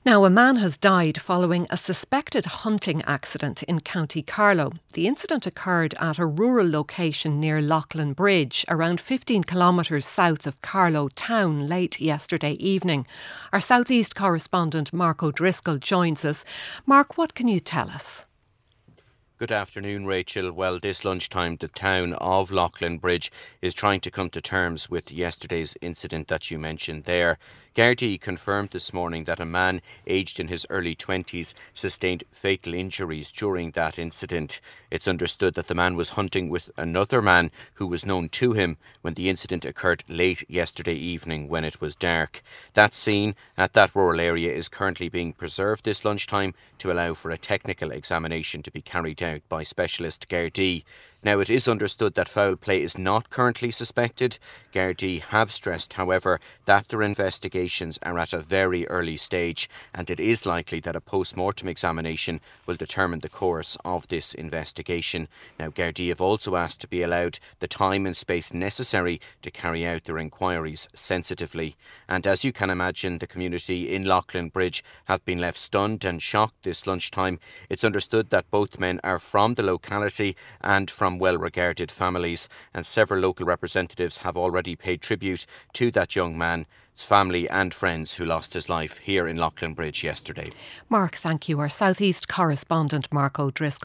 Now, a man has died following a suspected hunting accident in County Carlow. The incident occurred at a rural location near Loughlin Bridge, around 15 kilometres south of Carlow town, late yesterday evening. Our South East correspondent Mark O'Driscoll joins us. Mark, what can you tell us? Good afternoon, Rachel. Well, this lunchtime, the town of Loughlin Bridge is trying to come to terms with yesterday's incident that you mentioned there. Gardaí confirmed this morning that a man aged in his early 20s sustained fatal injuries during that incident. It's understood that the man was hunting with another man who was known to him when the incident occurred late yesterday evening when it was dark. That scene at that rural area is currently being preserved this lunchtime to allow for a technical examination to be carried out by specialist Gardaí. Now, it is understood that foul play is not currently suspected. Gardaí have stressed, however, that their investigations are at a very early stage, and it is likely that a post-mortem examination will determine the course of this investigation. Now, Gardaí have also asked to be allowed the time and space necessary to carry out their inquiries sensitively. And as you can imagine, the community in Loughlin Bridge have been left stunned and shocked this lunchtime. It's understood that both men are from the locality and from well-regarded families, and several local representatives have already paid tribute to that young man's family and friends who lost his life here in Loughlin Bridge yesterday. Mark, thank you. Our South East correspondent Mark O'Driscoll.